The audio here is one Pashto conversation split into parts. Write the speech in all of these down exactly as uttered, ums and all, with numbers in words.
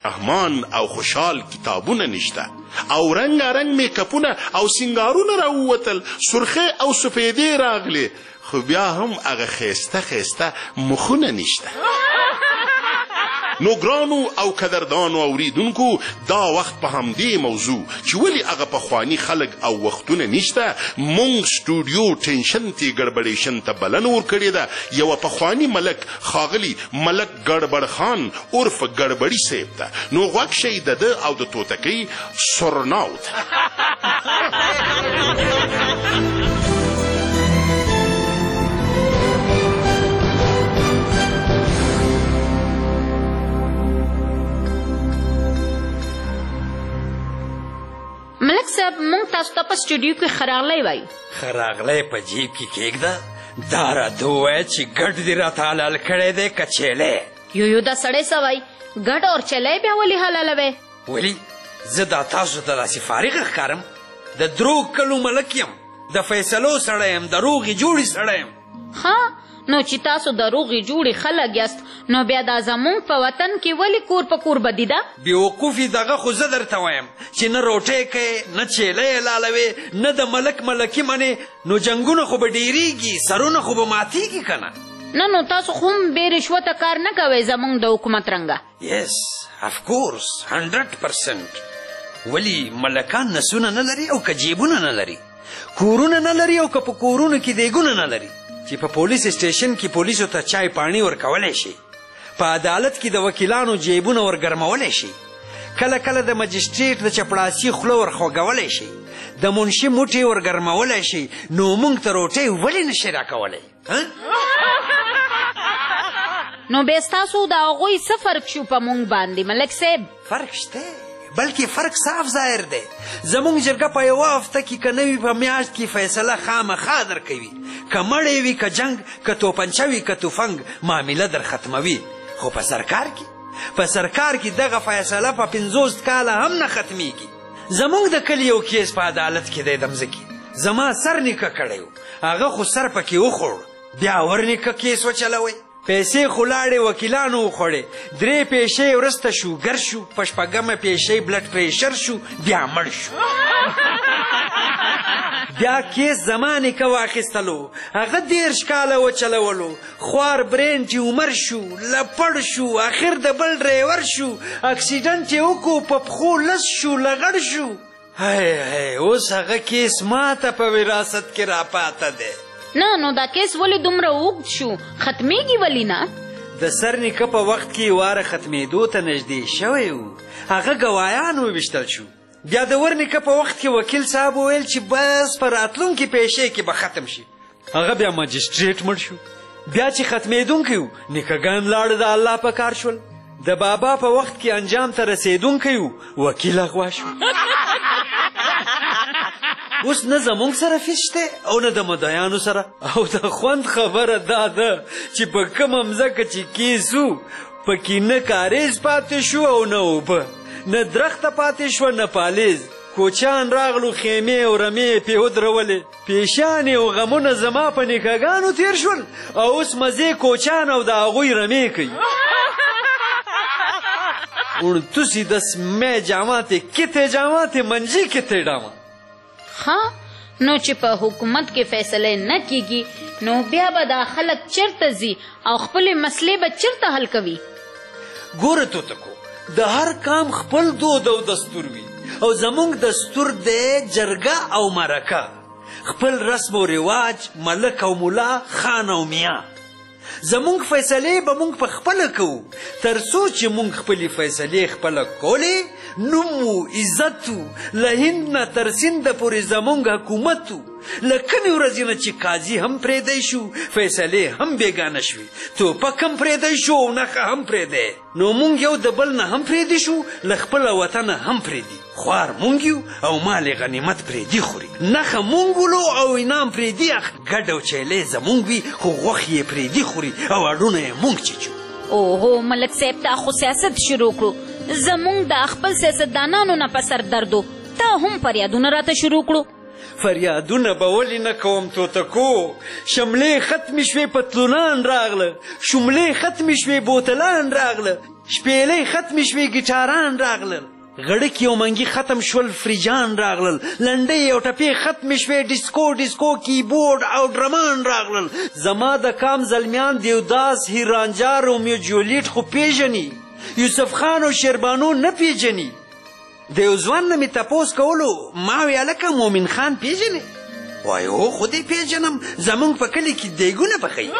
رحمان او خوشحال کتابونه نشته او رنګارنګ میکاپونه او سینګارونه راووتل، سرخه او سفیدې راغلې، خو بیا هم هغه ښایسته ښایسته مخونه نشته. نو ګرانو او قدردانو اوریدونکو، دا وخت په همدې موضوع چې ولې هغه پخواني خلک او وختونه نشته، مونږ سټوډیو ټینشن تی ګډبډیشن ته بلنه ورکړې ده. یوه پخواني ملک ښاغلي ملک ګډبډ خان عرف ګډبډي صاحب ته. نو غوږ شئ د ده او د توتکۍ سرناو ته. ملک صاحب، مونږ تاسو ته په سټوډیو کې خراغلی وایو. خراغلی په جیب کې کېږده، دا راته ووایه چې ګډ دې راته حلال کړی دی که چیلی؟ یو یو دا سړی څه وایي؟ ګډ اور چیلی بیا ولې حلالوې؟ ولې زه دا تاسو ته داسې فارغ ښکارم؟ د درو کلو ملک یم، د فیصلو سړی یم، د روغې جوړې سړی یم. ها، نو چې تاسو د روغې جوړې خلک یاست، نو بیا دا زمونږ په وطن کې ولې کور په کور بدي ده؟ بېوقوفي دغه خو زه درته وایم چې نه روټۍ کوې، نه چیلی یې لالوې، نه د ملک ملکي منې، نو جنګونه خو به ډېرېږي، سرونه خو به ماتېږي که نه؟ نه، نو تاسو خو هم بې رشوته کار نه کوئ زمونږ د حکومت رنګه. یس افکورس هنډرډ پرسنټ. ولې ملکان نسونه نه لري او که جیبونه نه لري، کورونه نه لري او که په کورونو کې دیګونه نه لري، چې په پولیس سټیشن کې پولیسو ته چای پاڼي ورکولی شي، په عدالت کې د وکیلانو جیبونه ورګرمولی شي، کله کله د مجسټریټ د چپړاسي خوله ورخوږولی شي، د منشي موټې ورګرمولی شي، نو موږ ته روټۍ ولې نشي راکولی؟ نو بیا ستاسو د هغوی څه فرق شو په موږ باندې ملک صاحب؟ فرق شته، بلکې فرق صاف ظاهر دی. زموږ جرګه په یوه هفته کې که نه وي په میاشت کې فیصله خامخا درکوي، که مړی وي که جنګ، که توپنچه وي که توفنګ، معامله در ختموي. خو په سرکار کې په سرکار کې دغه فیصله په پنځوس کاله هم نه ختمیږي. زموږ د کلي یو کیس په عدالت کې دی د مځکې، زما سر نیکه کړی و، هغه خو سر پکې وخوړ، بیا ور نیکه کیس وچلوئ، پیسې خو لاړې وکیلانو وخوړې، درې پیشې وروسته شوګر شو، په شپږمه پیشې بلډ پریشر شو، بیا مړ شو. بیا کیس زما نیکه واخیستلو، هغه دېرش کاله وچلولو، خوار برین ټیومر شو، لپړ شو، اخر د بل ډریور شو، اکسیډنټ یې وکړو، په پښو لس شو، لغړ شو. هی هی اوس هغه کیس ما ته په وراثت کې راپاته دی. نه، نو دا کیس ولې دومره اوږد شو؟ ختمیږي ولې نه؟ د سر نیکه په وخت کې واره ختمېدو ته نږدې شوی و، هغه ګوایان وویشتل شو. بیا د ور نیکه په وخت کې وکیل صاحب وویل چې بس په راتلونکي پیشې کې به ختم شي. هغه بیا مجسټریټ مړ شو. بیا چې ختمېدونکی و، نیکهګان لاړه د الله په کار شول. د بابا په وخت کې انجام ته رسېدونکی و، وکیل اغوا شو. اوس نه زمونږ سره فیس شته او نه د مدعیانو سره. او د خوند خبره دا ده چې په کومه مځکه چې کیس و، پکې نه کاریز پاتې شو او نه اوبه، نه درخته پاتې شوه نه پالیز. کوچیان راغلو، خیمې او رمې پې ودرولې، پیشانې او غمونه زما په نیکهګانو تیر شول، او اوس مزې کوچیان او د هغوی رمې کوي. اونتوسی دست میں جاماتے کتے جاماتے منجی کتے ڈاما. ها، نو چې په حکومت کې فیصله نه کیږي، نو بیا به دا خلک چرته ځي او خپلې مسلې به چرته حل کوي؟ ګوره توتکو، د هر کام خپل دود او دستور وي، او زمونږ دستور دی جرګه او مرکه، خپل رسم و رواج، ملک او ملا، خان او میاں. زمونږ فیصلې به مونږ په خپله کوو، تر څو چې مونږ خپلې فیصلې خپله کولې، نوم و عزت و، له هند نه تر سینده پورې زمونږ حکومت و. له کمې ورځې نه چې قاضي هم پرېدی شو، فیصلې هم بېګانه شوې، توپک هم پرېدی شو او نښه هم پرېدی، نو مونږ یو د بل نه هم پرېدي شو، له خپله وطنه هم پرېدي. خوار مونږ یو او مال غنیمت پرېدي خوري، نښه مونږ ولو او انعام پرېدي اخلي. ګډ او چیلی زمونږ وي، خو غوښې یې پرېدي خوري او اډونه یې مونږ چیچو. اوهو ملک صاحب، تا خو سیاست شروع کړو، زمونږ د خپل سیاستدانانو نه په سر دردو تا هم فریادونه راته شروع کړو. فریادونه به ولې نه کوم توتکو؟ شملې ختمې شوې، پتلونان راغله، شملې ختمې شوې، بوتلان راغله، شپېلۍ ختمې شوې ګیټاران راغلل، غړکې او منګي ختم شول، فریجان راغلل، لنډۍ او ټپې ختمې شوې، ډیسکو ډیسکو کیبورډ او ډرمان راغلل. زما د کام زلمیان دیوداس، هیرانجا، رومیو جولیټ خو پیژني، یوسف خان او شیربانو نه پیژني. د یو ځوان نه مې تپوس کولو، ما وې هلکه مومن خان پیژنې؟ وایي هو خو دې پیژنم، زمونږ په کلي کې دیګونه پخوي.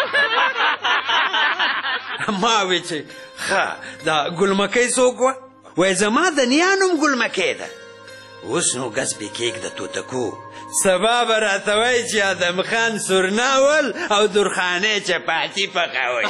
ما وې چې ښه دا ګلمکۍ څوک وه؟ وای زما د نیا نوم ګلمکۍ ده. اوس نو ګز بې کېږده توتکو، سبا به راته وایي چې ادم خان سورناول او درخانۍ چپاتي پخوئ.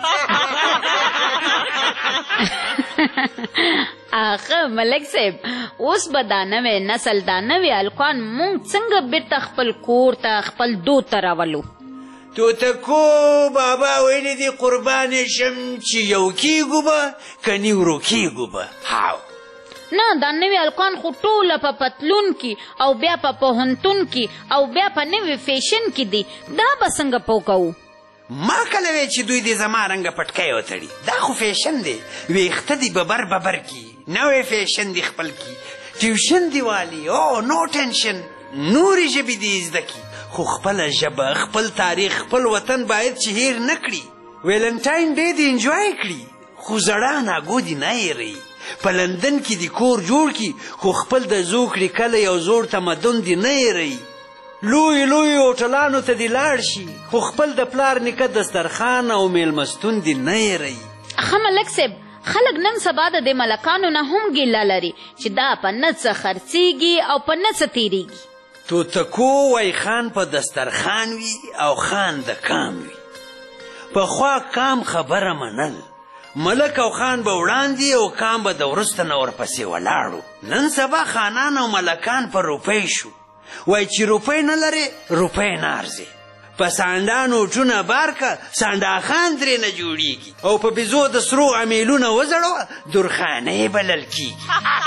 آخه ملک صاحب اوس به دا نوی نسل دا نوی الکان مونږ څنګه بیرته خپل کور ته خپل دود ته راولو؟ توتکو بابا ویلی دی قربان شم چې یو کیږو به کنی ورو کیږو به. هاو نه دا نوی الکان خو ټوله په پتلون کې او بیا په پوهنتون کې او بیا په نوی فیشن کې دی، دا به څنګه پوه کوو؟ ما کله وی چې دوی دې زما رنګه پټکی وتړي، دا خو فیشن دی، ویښته دي ببر ببر کی، نوی فیشن دی خپل کی، ټیوشن دی والی، او نو ټینشن، نورې ژبې دې زده کی، خو خپله ژبه، خپل تاریخ، خپل وطن باید چې هیر نه کړي. ویلنټاین ډے دې انجوای کړي، خو زړه ناګو دې نه هیروي. په لندن کې دې کور جوړ کړي، خو خپل د زوکړې کلی او زوړ تمدن دې نه هیروي. لوی لوی هوټلانو ته دې لاړ شي، خو خپل د پلار نیکه دسترخوان او میلمستون دې نه هیروي. ښه ملک صاحب خلک نن سبا د دې ملکانو نه هم ګیله لري چې دا په نه څه خرڅېږي او په نه څه تېرېږي. توتکو وای خان په دسترخوان وي او خان د کام وي. پخوا کام خبره منل، ملک او خان به وړاندې او کام به د وروسته نه ورپسې ولاړو. نن سبا خانان او ملکان په روپۍ شو، وای چې روپۍ نه لرې روپۍ نه ارزي. په سانډا نوټونه بار که سانډا خان ترې نه جوړېږي، او په بیزو د سرو امیلونه وزړوه درخانۍ بلل کېږي.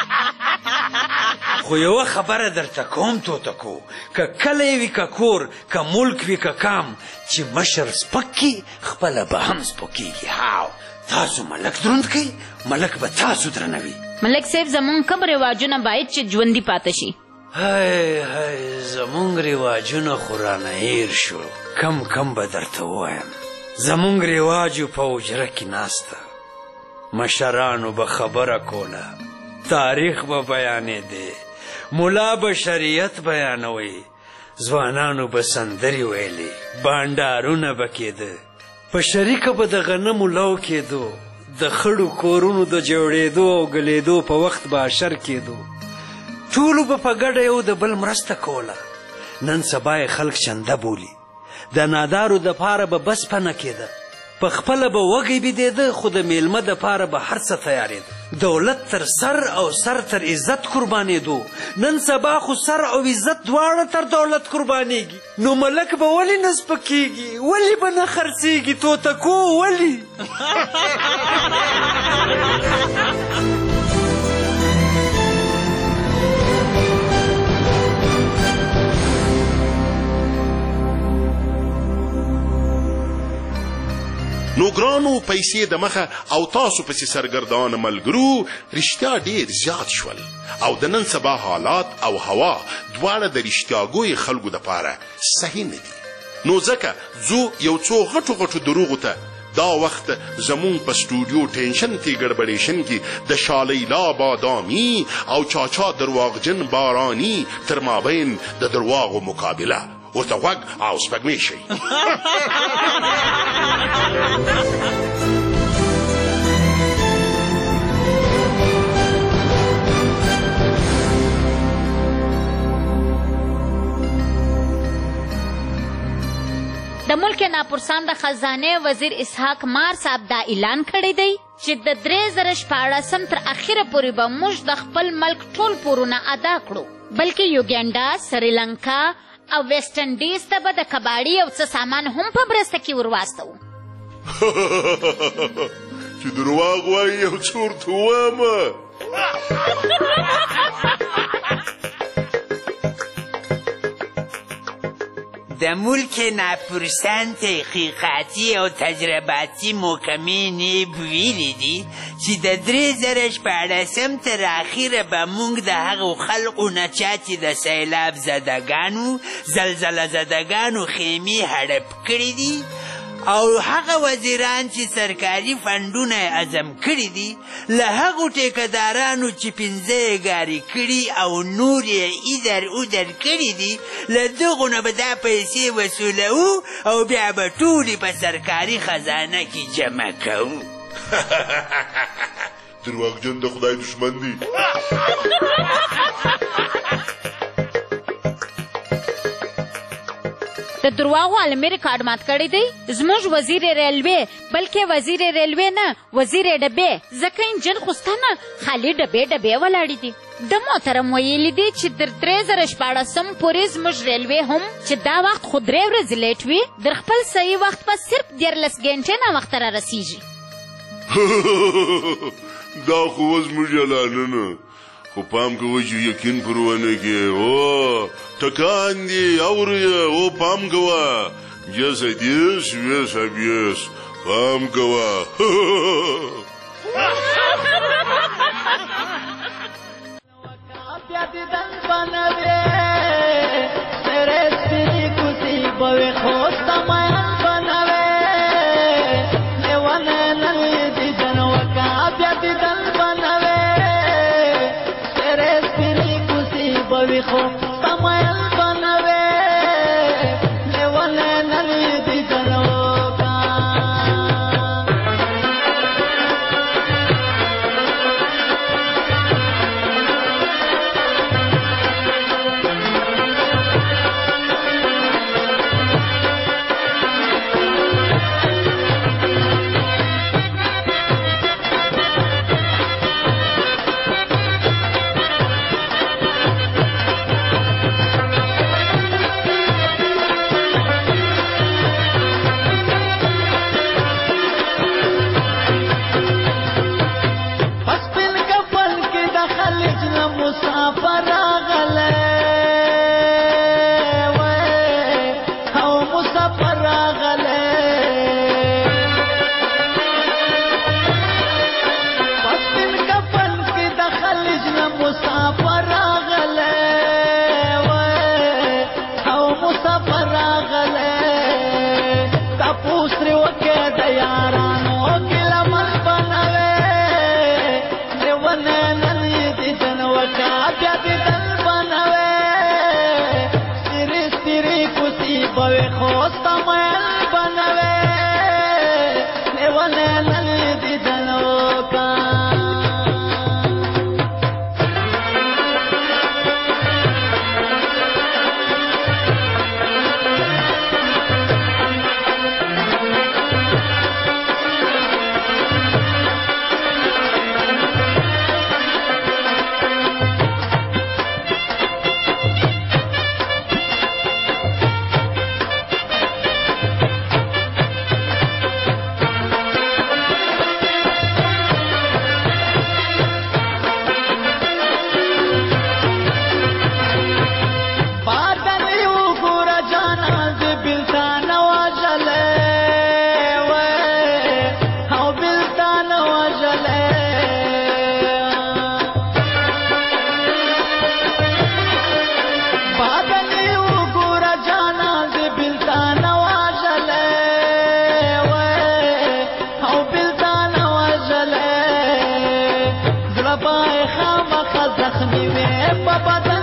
خو یوه خبره درته کوم توتکو، که کلی وي که کور، که ملک وي که کام، چې مشر سپک کي خپله به هم سپکېږي. هاو تاسو ملک دروند کوئ، ملک به تاسو درنوي. ملک صاحب زمونږ کم رواجونه باید چې ژوندي پاته شي. های های زمونږ رواجونه خو رانه هیر شو. کم کم به درته ووایم، زمونږ رواجو په حجره کې ناسته، مشرانو به خبره کوله، تاریخ به بیانېدی، ملا به شریعت بیانوي، ځوانانو به سندرې ویلې، بانډارونه به کېده، په شریکه به د غنمو لو کېدو، د خړو کورونو د جوړېدو او ګلېدو په وخت به اشر کېدو، ټولو به په ګډه یو د بل مرسته کوله. نن سبا یې خلک چنده بولي، د نادارو دپاره به بس پنه کېده، په خپله به وږی بېدېده، خو د میلمه دپاره به هر څه تیارېده. دولت تر سر او سر تر عزت قربانېدو، نن سبا خو سر او عزت دواړه تر دولت قربانېږي. نو ملک به ولې نه سپکېږي، ولې به نه خرڅېږي توتکو، ولې؟ نو ګرانو پیسې د مخه او تاسو پسې سرګردان ملګرو رښتیا ډیر زیات شول، او د نن سبا حالات او هوا دواړه د رښتیاګوی خلکو دپاره صحیح نه دي. نو ځکه زو یو څو غټو غټو دروغو ته دا وخت زمون په سټوډیو ټینشن کې ګډبډیشن کې د شالیلا بادامی او چاچا درواغجن بارانی تر مابین د درواغو مقابله ورته غوږ او سپږمې شي. د ملک ناپرسانده خزانه وزیر اسحاق مار صاحب دا اعلان کړی دی چې د درې زره شپاړسم تر اخره پورې به موږ د خپل ملک ټول پورونه ادا کړو، بلکې یوګینډا، سریلانکا او ویسټ انډیز ته به د کباړي او څه سامان هم په مرسته کې ورواستوو. چې درواغ وایي یو څه ورته ووامه. د ملک ناپرسان تحقیقاتي او تجرباتي محکمې نیب ویلي دي چې د درې زره شپاړسم تر اخره به موږ د هغو خلقو نه چا چې د سیلاب زدګانو زلزله زدګانو خیمې هړپ کړي دي او هغه وزیران چې سرکاري فنډونه عزم کړي دي له هغو ټیکهدارانو چې پنځه یې ګاري کړي او نور یې ایدر اودر کړي دي له دغو نه به دا پیسې وصولوو او بیا به ټولې په سرکاري خزانه کې جمع کوو. درواغجن د خدای دشمن دی. د دروغو عالمي ریکارډ مات کړی دی. زموږ وزیر ریلوې بلکې وزیر ریلوې نه وزیر ډبې ځکه انجن خو ستا نه خالي ډبې ډبې ولاړې دي. د محترم ویلي دي چې تر درې زره شپاړسم پورې زموږ ریلوې هم چې دا وخت خو درې ورځې لیټ وي در خپل صحیح وخت په صرف دیارلس ګنټې ناوخته را رسیږي. دا خو اوس زموږ اعلانونه خو پام کوه چې یقین پر ونه کې او ټکان دي اورې او پام کوه جس دیس ویس ابیس پام کوه. زخمی وې په بدن